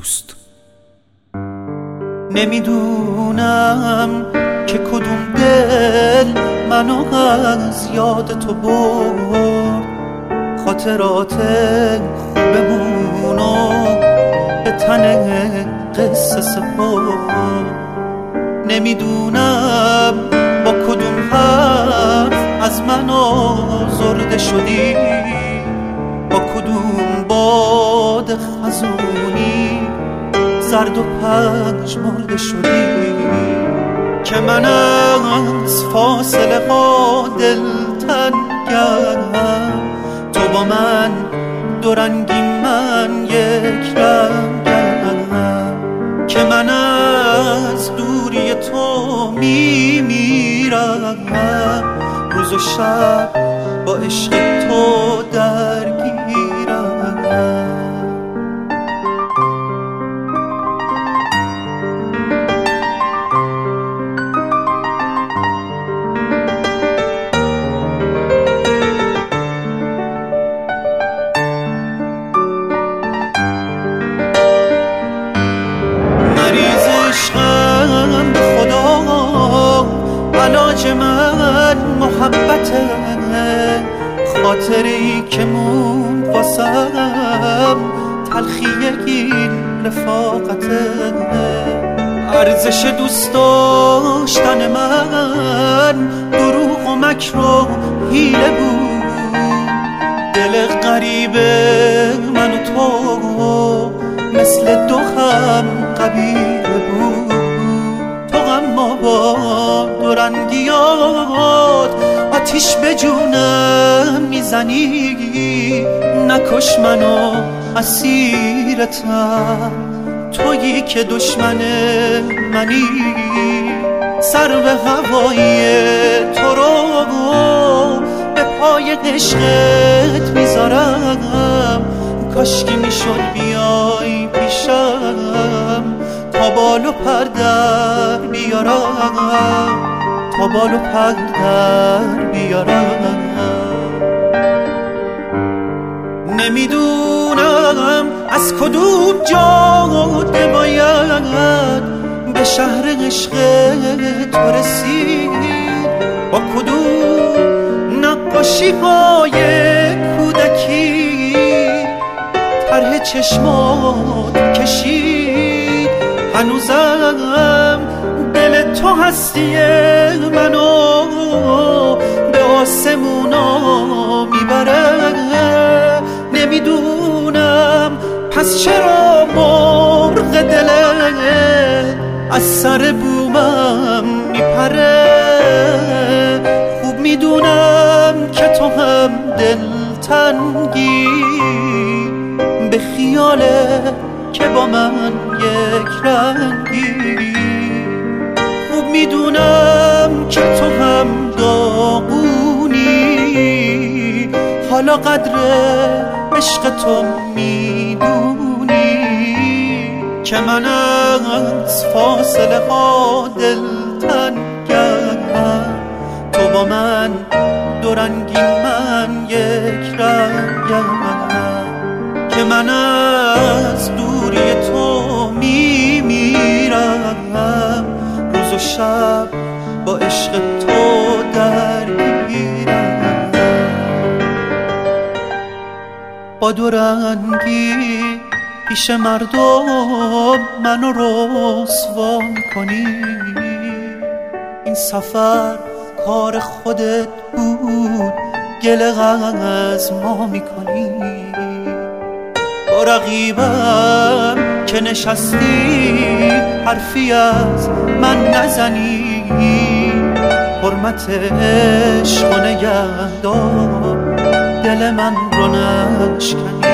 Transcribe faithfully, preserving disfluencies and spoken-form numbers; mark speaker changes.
Speaker 1: دوست. نمیدونم که کدوم دل منو از یاد تو برد، خاطرات خوبمونو به تن قصه سپرد. نمیدونم با کدوم حرف از من آزرده شدی، با کدوم باد خزونی زرد و پژمرده شدی، که من از فاصله ها دلتنگم، تو با من دو رنگی من یک رنگم، که من از دوری تو میمیرم، روز و شب با عشق تو درگیرم. عشقم به خدا علاج من محبته، خاطری که مون واسم تلخی این رفاقته. ارزش دوست داشتن من دروغ و مکر و حیله بود، دل غریب من و تو مثل دو هم قبیله بود. تو غم با دو رنگیات آتیش به جونم میزنی، نکش منو اسیرتم، تویی که دشمن منی. سر به هوای تو رو به پای عشقت میذارم، کاشکی میشد بیای پیشم تا بال و پر در بیارم، تا بال و پر در بیارم. نمیدونم از کدوم جاده باید به شهر عشق تو رسید، با کدوم نقاشی های کودکی طرح چشمات کشید. هنوزم دل تو هستی منو به آسمونا میبره. نمیدونم پس چرا مرغ دلت از سر بومم میپره. خوب میدونم که تو هم دلتنگی به خیاله که با من یک رنگی. خوب میدونم که تو هم داغونی، حالا قدر عشق تو میدونی، که من از فاصله ها دلتنگم، تو با من دو رنگی من یک رنگم، که من از دوری تو میمیرم، روز و شب با عشق تو درگیرم. با دو رنگی پیش مردم منو رسوا کنی، این سفر کار خودت بود، گله از ما میکنی. با رقیبم که نشستی حرفی از من نزنی، حرمت عشق و نگهدار دل من رو نشکنی.